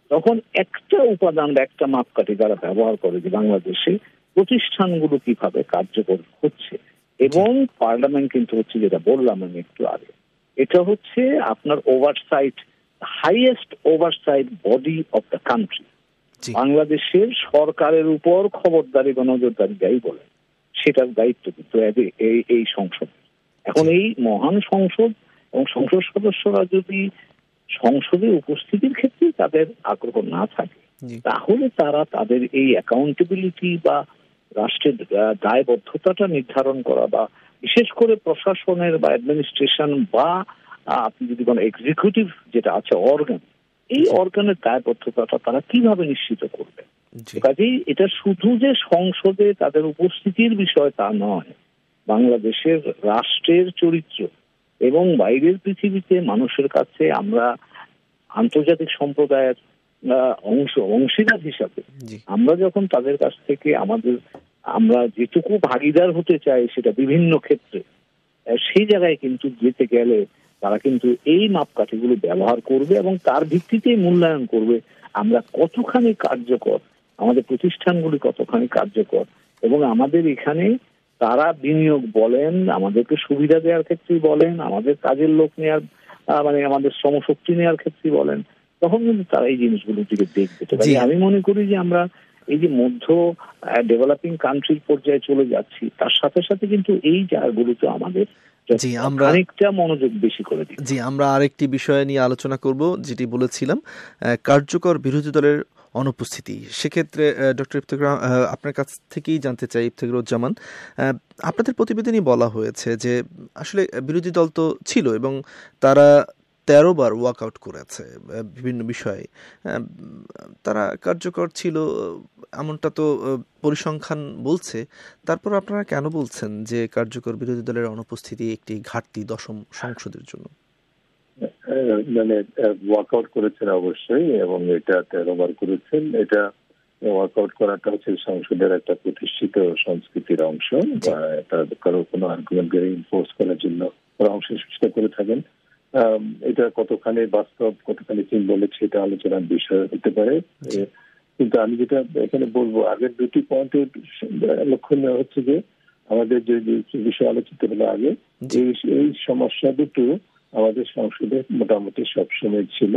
তখন একটা উপাদান বা একটা মাপকাঠি তারা ব্যবহার করে যে বাংলাদেশে প্রতিষ্ঠানগুলো কিভাবে কার্যকর হচ্ছে। এবং পার্লামেন্ট কিন্তু হচ্ছে, যেটা বললাম আমি একটু আগে, এটা হচ্ছে আপনার oversight, highest oversight body of the country. বাংলাদেশের সরকারের উপর খবরদারি বা নজরদারি যাই বলে সেটার দায়িত্ব কিন্তু এই এই সংসদ। এখন এই মহান সংসদ এবং সংসদ সদস্যরা যদি সংসদে উপস্থিতির ক্ষেত্রে তাদের আগ্রহ না থাকে, তাহলে তারা তাদের এই অ্যাকাউন্টেবিলিটি বা রাষ্ট্রের দায়বদ্ধতাটা নির্ধারণ করা, বা বিশেষ করে প্রশাসনের বা অ্যাডমিনিস্ট্রেশন বা আপনি যদি কোনো এক্সিকিউটিভ যেটা আছে অর্গান, এই অর্গানের দায়বদ্ধতাটা তারা কিভাবে নিশ্চিত করবে। কাজেই এটা শুধু যে সংসদে তাদের উপস্থিতির বিষয় তা নয়, বাংলাদেশের রাষ্ট্রের চরিত্র এবং বাইরের পৃথিবীতে মানুষের কাছে আমরা আন্তর্জাতিক সম্প্রদায়ের অংশ অংশীদার হিসাবে আমরা যখন তাদের কাছ থেকে আমাদের আমরা যেটুকু ভাগিদার হতে চাই সেটা বিভিন্ন ক্ষেত্রে, সেই জায়গায় কিন্তু যেতে গেলে তারা কিন্তু এই মাপকাঠিগুলো ব্যবহার করবে এবং তার ভিত্তিতেই মূল্যায়ন করবে আমরা কতখানি কার্যকর, আমাদের প্রতিষ্ঠানগুলি কতখানি কার্যকর, এবং আমাদের এখানে তারা বিনিয়োগ বলেন, আমাদেরকে সুবিধা দেওয়ার ক্ষেত্রে বলেন, আমাদের কাজের লোক নেওয়ার মানে আমাদের শ্রমশক্তি নেওয়ার ক্ষেত্রে বলেন, তখন কিন্তু তারা এই জিনিসগুলোর দিকে দেখবে। তাই আমি মনে করি যে আমরা এই যে মধ্য ডেভেলপিং কান্ট্রির পর্যায়ে চলে যাচ্ছি, তার সাথে সাথে কিন্তু এই জায়গাগুলোতে আমাদের জি আমরা অনেকটা মনোযোগ বেশি করে দিই। জি আমরা আরেকটি বিষয় নিয়ে আলোচনা করব, যেটি বলেছিলাম কার্যকর বিরোধী দলের অনুপস্থিতি। সেক্ষেত্রে ডক্টর ইফতেখার আপনার কাছ থেকেই জানতে চাই, ইফতেখারুজ্জামান, আপনাদের প্রতিবেদনই বলা হয়েছে যে আসলে বিরোধী দল তো ছিল এবং তারা তেরো বার ওয়াকআউট করেছে বিভিন্ন বিষয়ে, তারা কার্যকর ছিল এমনটা তো পরিসংখ্যান বলছে। তারপর আপনারা কেন বলছেন যে কার্যকর বিরোধী দলের অনুপস্থিতি একটি ঘাটতি দশম সংসদের জন্য? মানে ওয়াকআউট করেছেন অবশ্যই, এবং এটা তেরো বার করেছেন। এটা ওয়াকআউট করাটা হচ্ছে সংসদের একটা প্রতিষ্ঠিত সংস্কৃতির অংশ, বা এটা কারো কোনো আর্গুমেন্ট ইনফোর্স করার জন্য অংশ সৃষ্টি করে থাকেন। এটা কতখানি বাস্তব, কতখানি সিম্বলিক, সেটা আলোচনার বিষয় হতে পারে। কিন্তু আমি যেটা এখানে বলবো, আগের দুটি পয়েন্টের লক্ষণীয় হচ্ছে যে আমাদের যে বিষয় আলোচিত হলো আগে, এই সমস্যা দুটো আমাদের সংসদে মোটামুটি সবসময় ছিল,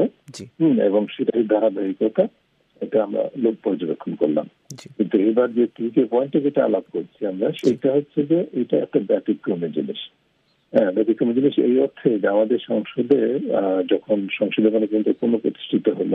এবং সেটাই ধারাবাহিকতা, এটা আমরা লোক পর্যবেক্ষণ করলাম। কিন্তু এবার যে তৃতীয় পয়েন্টে যেটা আলাপ করছি আমরা, সেটা হচ্ছে যে এটা একটা ব্যতিক্রমী জিনিস। হ্যাঁ, ব্যতিক্রমী জিনিস এই অর্থে যে আমাদের সংসদে যখন সংসদে মানে কিন্তু পুনঃপ্রতিষ্ঠিত হলো,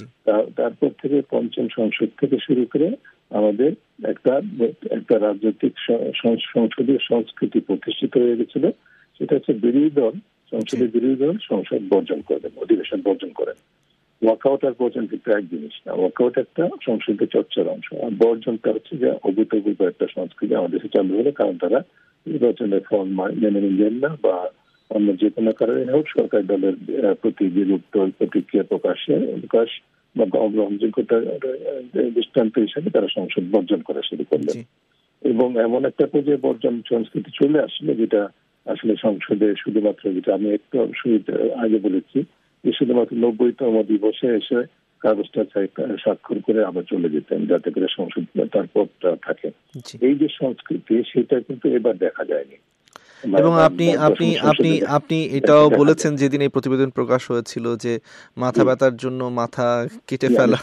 তারপর থেকে পঞ্চম সংসদ থেকে শুরু করে আমাদের একটা একটা রাজনৈতিক সংসদীয় সংস্কৃতি প্রতিষ্ঠিত হয়ে গেছিল। সেটা হচ্ছে বিরোধী দল, সংসদের বিরোধী দল সংসদ বর্জন করেন, অধিবেশন বর্জন করেন। ওয়াকআউট আর বর্জন কিন্তু এক জিনিস না। ওয়াকআউট একটা সংসদের চর্চার অংশ, আর বর্জনটা হচ্ছে যে অভূতপূর্ব একটা সংস্কৃতি আমাদের দেশে চালু হলো, কারণ তারা নির্বাচনের ফল মেনে নিলেন না, বা অন্য যে কোনো কারণে হোক সরকার দলের প্রতি বিরূপ প্রতিক্রিয়া প্রকাশে প্রকাশ বা অগ্রহণযোগ্যতার দৃষ্টান্ত হিসেবে তারা সংসদ বর্জন করা শুরু করলেন। এবং এমন একটা পর্যায়ে বর্জন সংস্কৃতি চলে আসলে, যেটা আসলে সংসদে শুধুমাত্র, যেটা আমি একটু আগে বলেছি, যে শুধুমাত্র নব্বইতম দিবসে এসে কাগজটা স্বাক্ষর করে আবার চলে যেতেন, যাতে করে সংসদ তার পদটা থাকে। এই যে সংস্কৃতি, সেটা কিন্তু এবার দেখা যায়নি। এবং আপনি আপনি আপনি আপনি এটাও বলেছেন যেদিন এই প্রতিবেদন প্রকাশ হয়েছিল, যে মাথা ব্যথার জন্য মাথা কেটে ফেলা,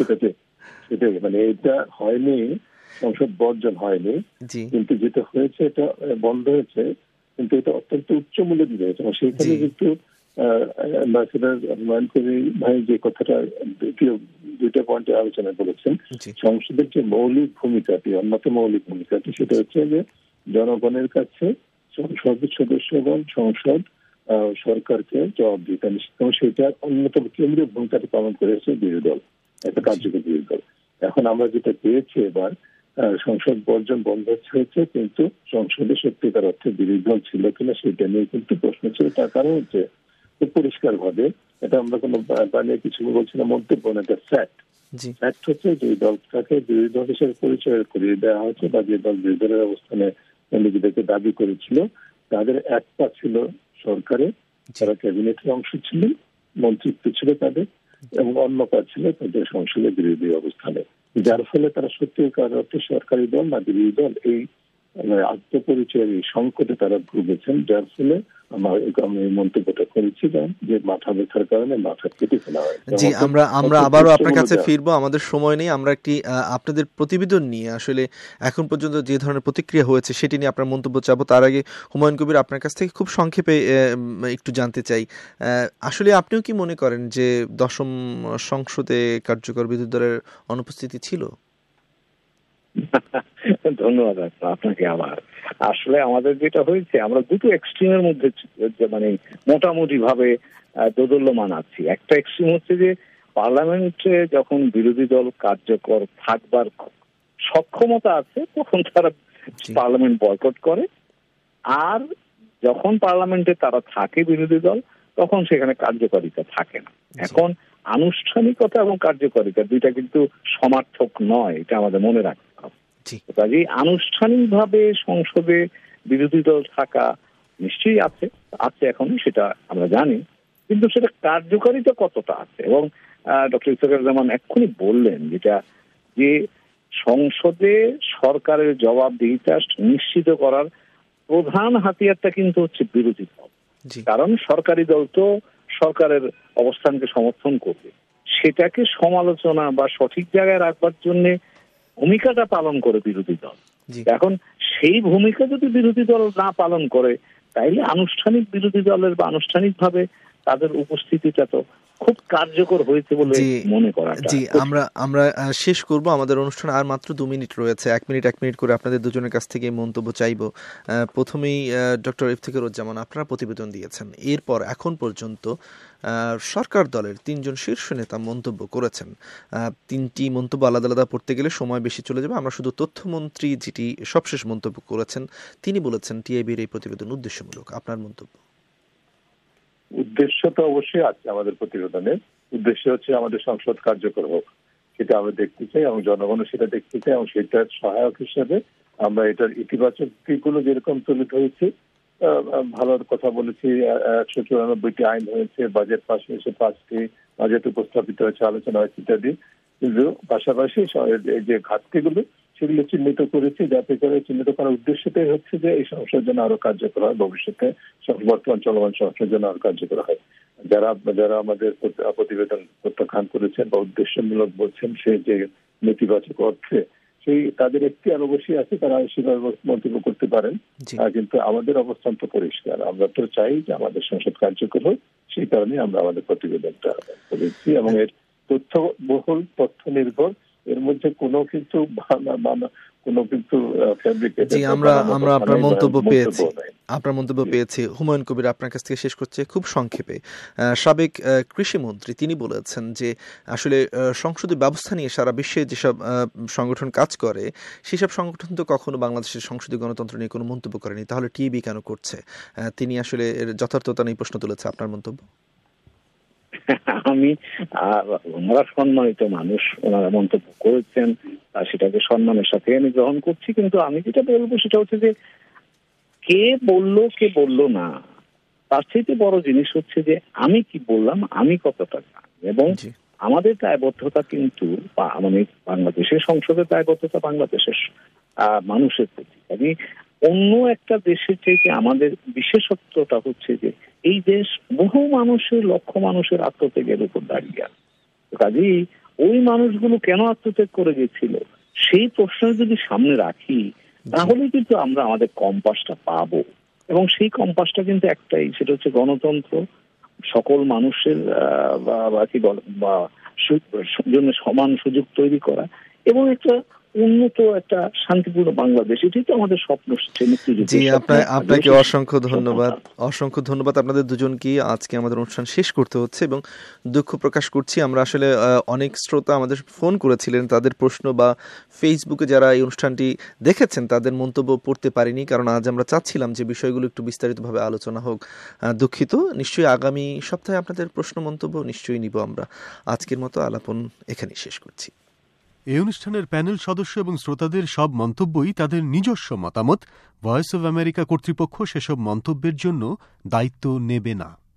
সেটাই মানে এটা হয়নি, সংসদ বর্জন হয়নি, কিন্তু যেটা হয়েছে এটা বন্ধ হয়েছে, কিন্তু এটা অত্যন্ত উচ্চ মূল্যে দিয়ে হয়েছে। সেইখানে কিন্তু অ্যাম্বাসেডার হুমায়ুন কবির ভাই যে কথাটা দুইটা পয়েন্টে আলোচনা করেছেন, সংসদের যে মৌলিক ভূমিকাটি, অন্যতম মৌলিক ভূমিকাটি, সেটা হচ্ছে যে জনগণের কাছে সংসদ সদস্যগণ সংসদ সরকারকে জবাবদিহিতা নিশ্চিত, এবং সেটার অন্যতম কেন্দ্রীয় ভূমিকাটি পালন করেছে বিরোধী দল, একটা কার্যকর বিরোধী দল। এখন আমরা যেটা পেয়েছি এবার, সংসদ বর্জন বন্ধ হয়েছে, কিন্তু সংসদে সত্যিকার অর্থে বিরোধী দল ছিল কিনা সেটা নিয়ে কিন্তু প্রশ্ন ছিল। তার কারণ হচ্ছে পরিষ্কার ভাবে, এটা আমরা কোনো বানিয়ে কিছু বলছি না, মন্তব্য না, এটা ফ্যাক্ট। ফ্যাক্ট হচ্ছে যে দলটাকে বিরোধী দল হিসেবে পরিচয় করিয়ে দেওয়া হয়েছে, বা যে দল বিরোধী দলের অবস্থানে নিজেদেরকে দাবি করেছিল, তাদের একটা ছিল সরকারে, তারা ক্যাবিনেটের অংশ ছিলেন, মন্ত্রিত্ব ছিল তাদের, এবং অন্য কাজ ছিল তাদের সংসদে বিরোধী অবস্থানে, যার ফলে তারা সত্যিকার অর্থে সরকারি দল না বিরোধী দল এই আত্মপরিচয়ের এই সংকটে তারা ভুগেছেন, যার ফলে আমার আমি মন্তব্যটা করেছিলাম যে মাথা ব্যথার কারণে মাথা কেটে ফেলা হয়। জি, আমরা আমরা আবারও আপনার কাছে ফিরবো, আমাদের সময় নেই। আমরা একটি আপনাদের প্রতিবেদন নিয়ে আসলে এখন পর্যন্ত যে ধরনের প্রতিক্রিয়া হয়েছে সেটি নিয়ে আপনার মন্তব্য চাবো। তার আগে হুমায়ুন কবির আপনার কাছ থেকে খুব সংক্ষেপে একটু জানতে চাই, আসলে আপনিও কি মনে করেন যে দশম সংসদে কার্যকর বিরোধী দলের অনুপস্থিতি ছিল? ধন্যবাদ আপনাকে। আমার আসলে আমাদের যেটা হয়েছে, আমরা দুটো এক্সট্রিমের মধ্যে মানে মোটামুটি ভাবে দোদুল্যমান আছি। একটা এক্সট্রিম হচ্ছে যে পার্লামেন্টে যখন বিরোধী দল কার্যকর থাকবার সক্ষমতা আছে তখন তারা পার্লামেন্ট বয়কট করে, আর যখন পার্লামেন্টে তারা থাকে বিরোধী দল তখন সেখানে কার্যকারিতা থাকে না। এখন আনুষ্ঠানিকতা এবং কার্যকারিতা দুইটা কিন্তু সমার্থক নয়, এটা আমাদের মনে রাখতে হবে। কাজেই আনুষ্ঠানিকভাবে সংসদে বিরোধী দল থাকা নিশ্চয়ই আছে আছে এখন সেটা আমরা জানি, কিন্তু সেটা কার্যকারিতা কতটা আছে। এবং ডক্টর ইসহাকুজ্জামান এক্ষুনি বললেন যেটা যে সংসদে সরকারের জবাবদিহিতা নিশ্চিত করার প্রধান হাতিয়ারটা কিন্তু হচ্ছে বিরোধী দল, কারণ সরকারি দল তো সরকারের অবস্থানকে সমর্থন করবে, সেটাকে সমালোচনা বা সঠিক জায়গায় রাখবার জন্য ভূমিকাটা পালন করে বিরোধী দল। এখন সেই ভূমিকা যদি বিরোধী দল না পালন করে তাইলে আনুষ্ঠানিক বিরোধী দলের বা আনুষ্ঠানিকভাবে তাদের উপস্থিতিটা তো খুব কার্যকর হয়েছে বলে মনে করা। জি, আমরা আমরা শেষ করব, আমাদের অনুষ্ঠান আর মাত্র দু মিনিট রয়েছে। এক মিনিট এক মিনিট করে আপনাদের দুজনের কাছ থেকে মন্তব্য চাইব। প্রথমেই ডক্টর ইফতেখারুজ্জামান, আপনারা প্রতিবেদন দিয়েছেন, এরপর এখন পর্যন্ত সরকার দলের তিনজন শীর্ষ নেতা মন্তব্য করেছেন। তিনটি মন্তব্য আলাদা আলাদা পড়তে গেলে সময় বেশি চলে যাবে। আমরা শুধু তথ্যমন্ত্রী যেটি সবশেষ মন্তব্য করেছেন, তিনি বলেছেন টিআইবির এই প্রতিবেদন উদ্দেশ্যমূলক। আপনার মন্তব্য? উদ্দেশ্য তো অবশ্যই আছে আমাদের প্রতিবেদনের। উদ্দেশ্য হচ্ছে আমাদের সংসদ কার্যকর হোক, সেটা আমরা দেখতে চাই এবং জনগণও সেটা দেখতে চাই, এবং সেটার সহায়ক হিসেবে আমরা এটার ইতিবাচক দিকগুলো যেরকম তুলে ধরেছি, ভালো কথা বলেছি, একশো চুরানব্বইটি আইন হয়েছে, বাজেট পাশ হয়েছে, পাঁচটি বাজেট উপস্থাপিত হয়েছে, আলোচনা হয়েছে ইত্যাদি, কিন্তু পাশাপাশি এই যে ঘাটতিগুলো সেগুলো চিহ্নিত করেছি, যাতে করে চিহ্নিত করার উদ্দেশ্যটাই হচ্ছে যে এই সংসদ যেন আরো কার্যকর হয়, ভবিষ্যতে বর্তমান চলমান সংসদ যেন আরো কার্যকর হয়। যারা যারা আমাদের প্রতিবেদন প্রত্যাখ্যান করেছেন বা উদ্দেশ্যমূলক বলছেন সে যে নেতিবাচক অর্থে, সেই তাদের একটি আর অবশ্যই আছে, তারা সেভাবে মন্তব্য করতে পারেন, কিন্তু আমাদের অবস্থান তো পরিষ্কার। আমরা তো চাই যে আমাদের সংসদ কার্যকর হোক, সেই কারণে আমরা আমাদের প্রতিবেদনটা করেছি এবং এর তথ্য বহুল, তথ্য নির্ভর, এর মধ্যে কোনো কিন্তু কোনো কিন্তু জি, আমরা আমরা আপনার মন্তব্য পেয়েছি, আপনার মন্তব্য পেয়েছি। হুমায়ুন কবির, আপনার কাছ থেকে শেষ করছে খুব সংক্ষেপে। সাবেক কৃষিমন্ত্রী তিনি বলেছেন যে আসলে সংসদীয় ব্যবস্থা নিয়ে সারা বিশ্বে যেসব সংগঠন কাজ করে সেসব সংগঠন তো কখনো বাংলাদেশের সংসদীয় গণতন্ত্র নিয়ে কোনো মন্তব্য করেনি, তাহলে টিআইবি কেন করছে? তিনি আসলে এর যথার্থতা নিয়ে প্রশ্ন তুলেছে। আপনার মন্তব্য? আমি ওনারা সম্মানিত মানুষ, ওনারা মন্তব্য করেছেন, সেটাকে সম্মানের সাথে আমি গ্রহণ করছি, কিন্তু আমি যেটা বলবো সেটা হচ্ছে যে কে বললো কে বললো না, তার চাইতে বড় জিনিস হচ্ছে যে আমি কি বললাম, আমি কতটা জানি, এবং আমাদের দায়বদ্ধতা কিন্তু মানে বাংলাদেশের সংসদের দায়বদ্ধতা বাংলাদেশের আহ মানুষের প্রতি। আমি অন্য একটা দেশের চাইতে আমাদের বিশেষত্বটা হচ্ছে যে এই দেশ বহু মানুষের, লক্ষ মানুষের আত্মত্যাগের উপর দাঁড়িয়ে আছে। কাজেই ওই মানুষগুলো কেন আত্মত্যাগ করে গেছিল সেই প্রশ্ন যদি সামনে রাখি, তাহলে কিন্তু আমরা আমাদের কম্পাসটা পাবো, এবং সেই কম্পাসটা কিন্তু একটাই, সেটা হচ্ছে গণতন্ত্র, সকল মানুষের বা কি বল বা জন্য সমান সুযোগ তৈরি করা, এবং একটা উন্নত একটা শান্তিপূর্ণ বাংলাদেশ। এটাই তো আমাদের স্বপ্ন। জি, আপনাকে অসংখ্য ধন্যবাদ, অসংখ্য ধন্যবাদ আপনাদের দুজনকে। আজকে আমাদের অনুষ্ঠান শেষ করতে হচ্ছে এবং দুঃখ প্রকাশ করছি, আমরা আসলে অনেক শ্রোতা আমাদের ফোন করেছিলেন, তাদের প্রশ্ন বা ফেসবুকে যারা এই অনুষ্ঠানটি দেখেছেন তাদের মন্তব্য পড়তে পারিনি, কারণ আজ আমরা চাচ্ছিলাম যে বিষয়গুলো একটু বিস্তারিতভাবে আলোচনা হোক। দুঃখিত। নিশ্চয়ই আগামী সপ্তাহে আপনাদের প্রশ্ন মন্তব্য নিশ্চয়ই নিব আমরা। আজকের মতো আলাপন এখানেই শেষ করছি। এই অনুষ্ঠানের প্যানেল সদস্য এবং শ্রোতাদের সব মন্তব্যই তাদের নিজস্ব মতামত। ভয়েস অব আমেরিকা কর্তৃপক্ষ সেসব মন্তব্যের জন্য দায়িত্ব নেবে না।